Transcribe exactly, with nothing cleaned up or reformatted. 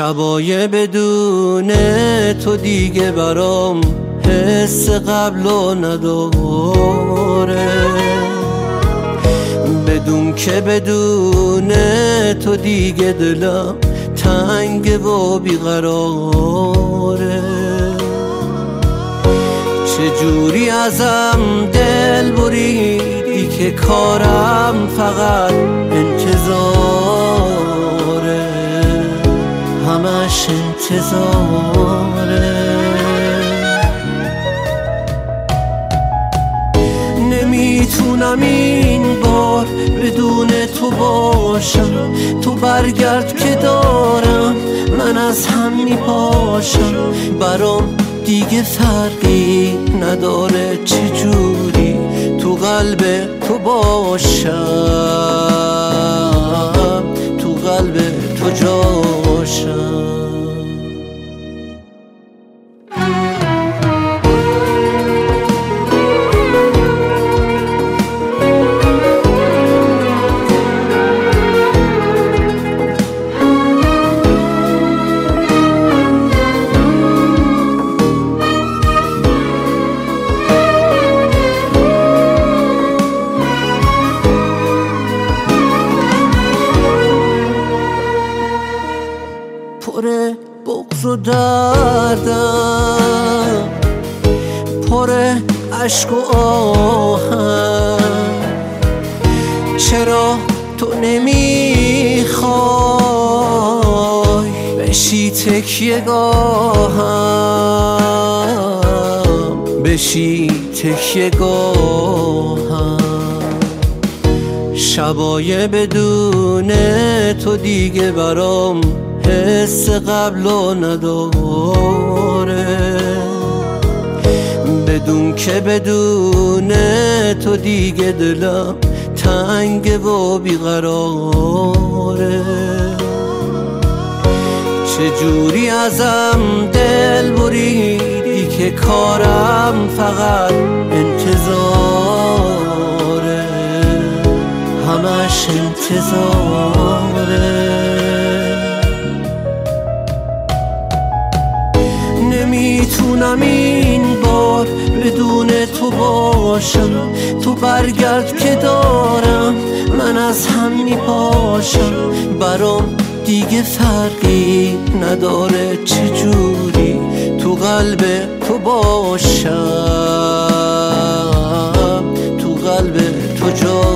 شبای بدون تو دیگه برام حس قبلو نداره، بدون که بدون تو دیگه دلم تنگ و بیقراره. چجوری ازم دل بریدی که کارم فقط انتظاره، همش انتظاره. نمیتونم این بار بدون تو باشم، تو برگرد که دارم من از هم میپاشم. برام دیگه فرقی نداره چجوری تو قلب تو باشم، تو قلب تو جاشم. پر بغض و دردم، پر عشق و آهم، چرا تو نمیخوای بشی تکیه گاهم، بشی تکیه گاهم. شبای بدون تو دیگه برام حس قبلو نداره، بدون که بدون تو دیگه دلم تنگ و بیقراره. چجوری ازم دل بریدی که کارم فقط انتظاره، همش انتظاره. نمیتونم این بار بدون تو باشم، تو برگرد که دارم من از هم میپاشم. برام دیگه فرقی نداره چجوری تو قلب تو باشم، تو قلب تو جا